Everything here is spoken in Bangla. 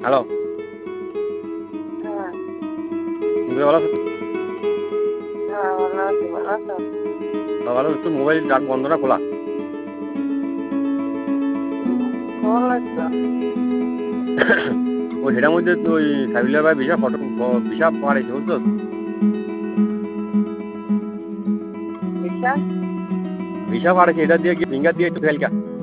হ্যালো, হ্যাঁ, তুমি ভালো আছো? হ্যাঁ, ভালো আছি, ভালো আছো? ভালো একটু মোবাইল ডাক বন্ধ না খোলা? খোলাই তো। ওই সেটার মধ্যে তো ওই সাইবুল্লাহ ভাই ভিসা ফটো ভিসা পাঠাইছে বুঝছো? বিশাল। ভিসা পাঠাইছে, এটা দিয়ে গিয়ে ফিঙ্গার দিয়ে একটু ফেলকা।